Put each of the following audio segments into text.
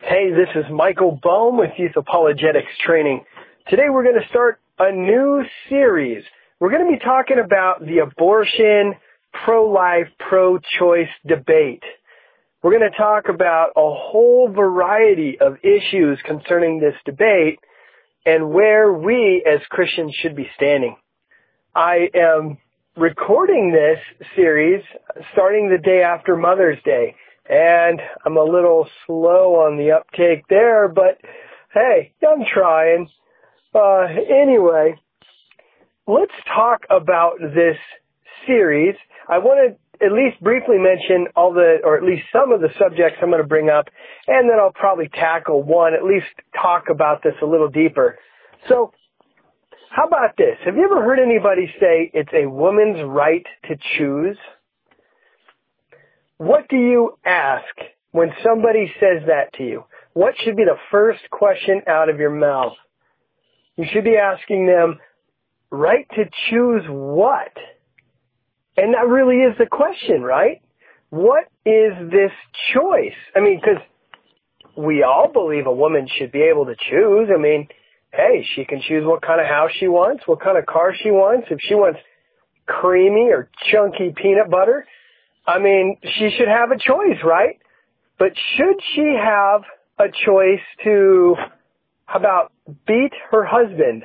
Hey, this is Michael Bohm with Youth Apologetics Training. Today we're going to start a new series. We're going to be talking about the abortion, pro-life, pro-choice debate. We're going to talk about a whole variety of issues concerning this debate and where we as Christians should be standing. I am recording this series starting the day after Mother's Day. And I'm a little slow on the uptake there, but hey, I'm trying. Anyway, let's talk about this series. I want to at least briefly mention or at least some of the subjects I'm going to bring up, and then I'll probably tackle one, at least talk about this a little deeper. So, how about this? Have you ever heard anybody say it's a woman's right to choose? What do you ask when somebody says that to you? What should be the first question out of your mouth? You should be asking them, right to choose what? And that really is the question, right? What is this choice? I mean, because we all believe a woman should be able to choose. I mean, hey, she can choose what kind of house she wants, what kind of car she wants. If she wants creamy or chunky peanut butter, I mean, she should have a choice, right? But should she have a choice to, how about beat her husband?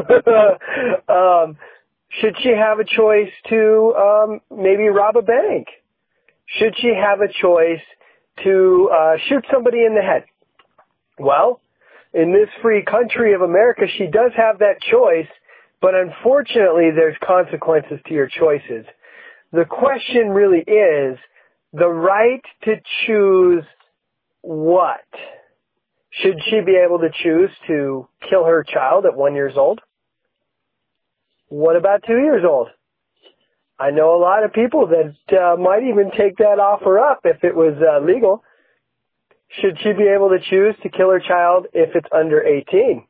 Should she have a choice to maybe rob a bank? Should she have a choice to shoot somebody in the head? Well, in this free country of America, she does have that choice, but unfortunately there's consequences to your choices. The question really is the right to choose what? Should she be able to choose to kill her child at 1 year old? What about 2 years old? I know a lot of people that might even take that offer up if it was legal. Should she be able to choose to kill her child if it's under 18?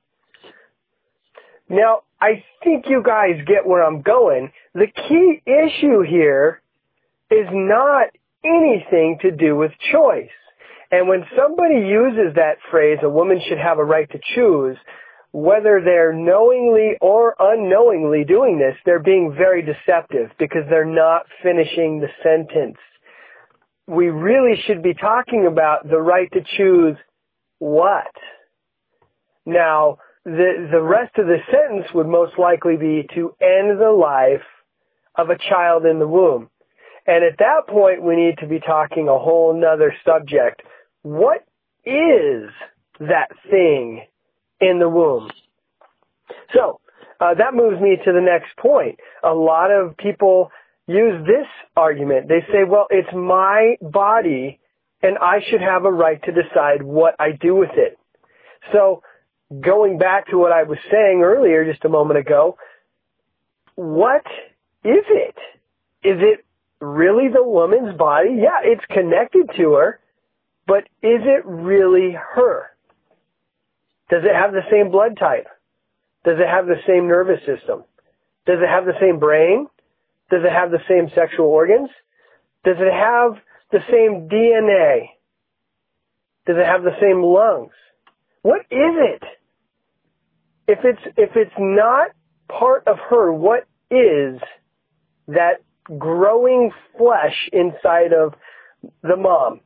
Now, I think you guys get where I'm going. The key issue here is not anything to do with choice. And when somebody uses that phrase, a woman should have a right to choose, whether they're knowingly or unknowingly doing this, they're being very deceptive because they're not finishing the sentence. We really should be talking about the right to choose what? Now, the rest of the sentence would most likely be to end the life of a child in the womb. And at that point, we need to be talking a whole nother subject. What is that thing in the womb? So, that moves me to the next point. A lot of people use this argument. They say, well, it's my body, and I should have a right to decide what I do with it. So, going back to what I was saying earlier just a moment ago, what is it? Is it really the woman's body? Yeah, it's connected to her, but is it really her? Does it have the same blood type? Does it have the same nervous system? Does it have the same brain? Does it have the same sexual organs? Does it have the same DNA? Does it have the same lungs? What is it? If it's not part of her, what is that growing flesh inside of the mom?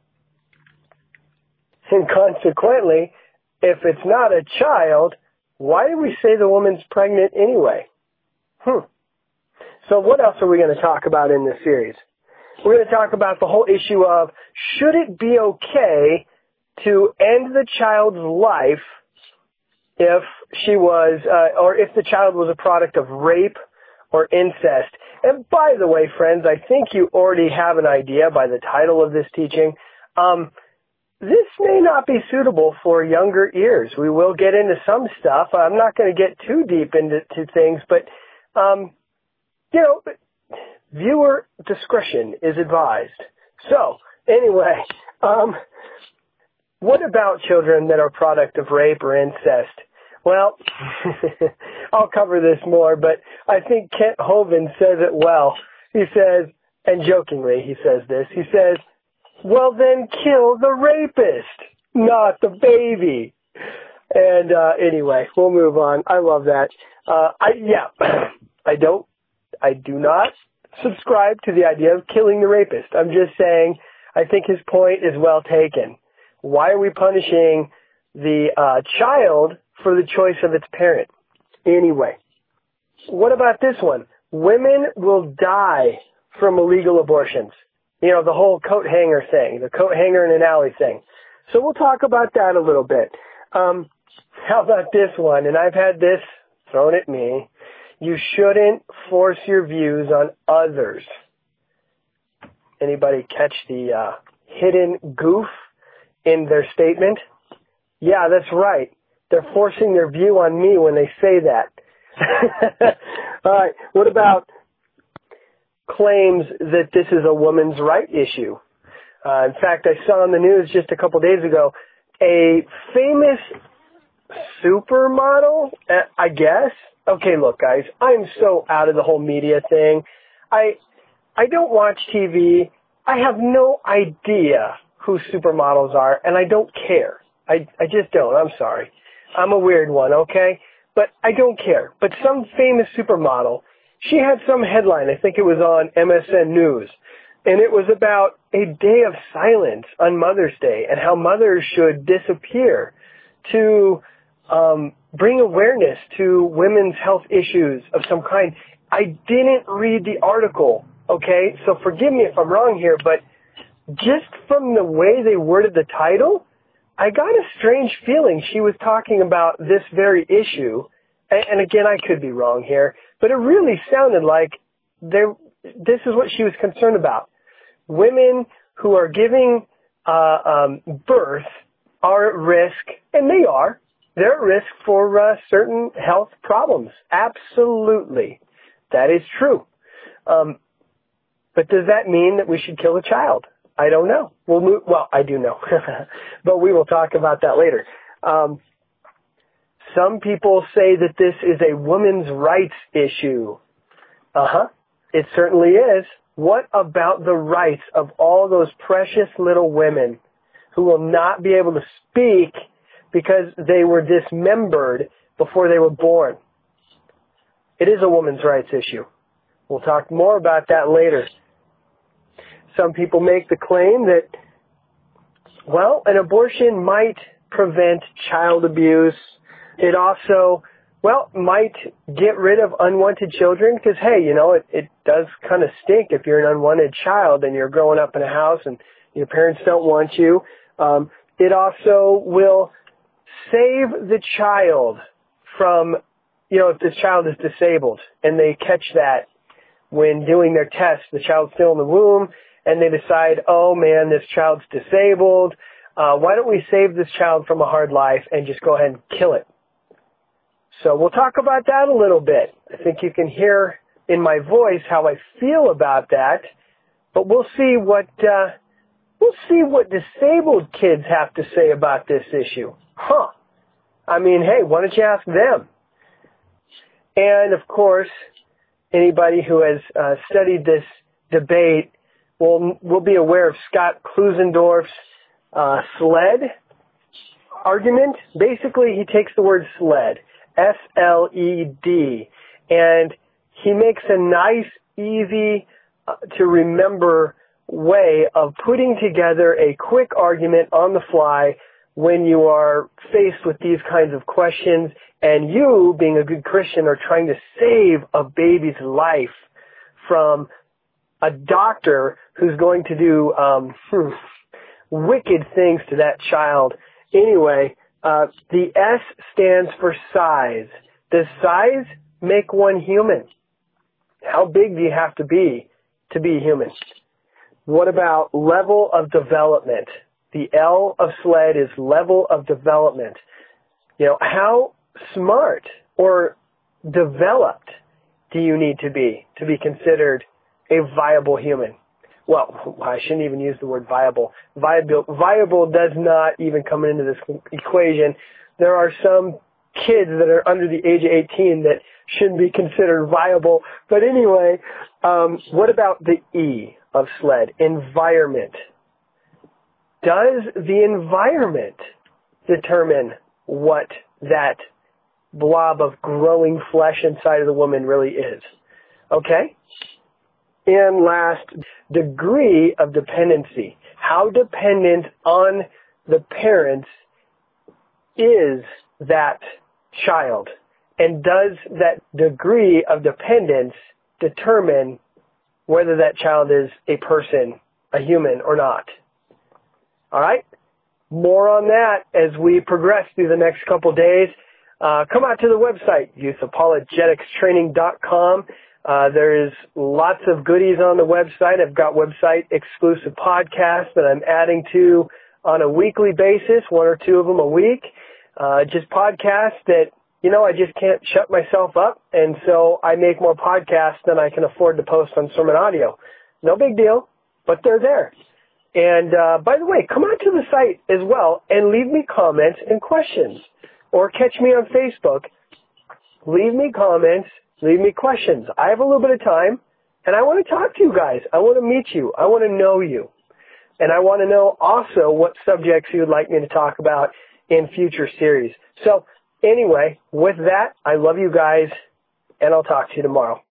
And consequently, if it's not a child, why do we say the woman's pregnant anyway? So what else are we going to talk about in this series? We're going to talk about the whole issue of, should it be okay to end the child's life if she was, or if the child was a product of rape or incest? And by the way, friends, I think you already have an idea by the title of this teaching. This may not be suitable for younger ears. We will get into some stuff. I'm not going to get too deep into things, but, viewer discretion is advised. So, anyway, what about children that are product of rape or incest? Well, I'll cover this more, but I think Kent Hovind says it well. He says, and jokingly he says this, he says, well then kill the rapist. not the baby. And anyway, we'll move on. I love that. I do not subscribe to the idea of killing the rapist. I'm just saying I think his point is well taken. Why are we punishing the child for the choice of its parent? Anyway, what about this one? Women will die from illegal abortions. You know, the whole coat hanger thing, the coat hanger in an alley thing. So we'll talk about that a little bit. How about this one? And I've had this thrown at me. You shouldn't force your views on others. Anybody catch the hidden goof in their statement? Yeah, that's right. They're forcing their view on me when they say that. All right. What about claims that this is a woman's right issue? In fact, I saw on the news just a couple days ago a famous supermodel, I guess. Okay, look, guys, I'm so out of the whole media thing. I don't watch TV. I have no idea who supermodels are, and I don't care. I just don't. I'm sorry. I'm a weird one, okay? But I don't care. But some famous supermodel, she had some headline, I think it was on MSN News, and it was about a day of silence on Mother's Day and how mothers should disappear to bring awareness to women's health issues of some kind. I didn't read the article, okay? So forgive me if I'm wrong here, but just from the way they worded the title, I got a strange feeling she was talking about this very issue. And again, I could be wrong here, but it really sounded like this is what she was concerned about. Women who are giving birth are at risk, and they're at risk for certain health problems. Absolutely. That is true. But does that mean that we should kill a child? I don't know. Well, I do know. But we will talk about that later. Some people say that this is a women's rights issue. It certainly is. What about the rights of all those precious little women who will not be able to speak because they were dismembered before they were born? It is a women's rights issue. We'll talk more about that later. Some people make the claim that, well, an abortion might prevent child abuse. It also, might get rid of unwanted children because, hey, you know, it does kind of stink if you're an unwanted child and you're growing up in a house and your parents don't want you. It also will save the child from, you know, if this child is disabled and they catch that when doing their test, the child's still in the womb, and they decide, oh man, this child's disabled. Why don't we save this child from a hard life and just go ahead and kill it? So we'll talk about that a little bit. I think you can hear in my voice how I feel about that. But we'll see what disabled kids have to say about this issue. I mean, hey, why don't you ask them? And of course, anybody who has studied this debate will be aware of Scott Klusendorf's SLED argument. Basically, he takes the word SLED, S-L-E-D, and he makes a nice, easy to remember way of putting together a quick argument on the fly when you are faced with these kinds of questions and you, being a good Christian, are trying to save a baby's life from a doctor who's going to do wicked things to that child. Anyway, the S stands for size. Does size make one human? How big do you have to be human? What about level of development? The L of SLED is level of development. You know, how smart or developed do you need to be considered a viable human? Well, I shouldn't even use the word viable. Viable does not even come into this equation. There are some kids that are under the age of 18 that shouldn't be considered viable. But anyway, what about the E of SLED? Environment. does the environment determine what that blob of growing flesh inside of the woman really is? Okay? And last, degree of dependency. How dependent on the parents is that child? And does that degree of dependence determine whether that child is a person, a human, or not? All right? More on that as we progress through the next couple days. Come out to the website, youthapologeticstraining.com. There's lots of goodies on the website. I've got website exclusive podcasts that I'm adding to on a weekly basis, 1 or 2 of them a week. Just podcasts that, I just can't shut myself up. And so I make more podcasts than I can afford to post on Sermon Audio. No big deal, but they're there. And by the way, come out to the site as well and leave me comments and questions. Or catch me on Facebook. Leave me comments. Leave me questions. I have a little bit of time, and I want to talk to you guys. I want to meet you. I want to know you. And I want to know also what subjects you would like me to talk about in future series. So anyway, with that, I love you guys, and I'll talk to you tomorrow.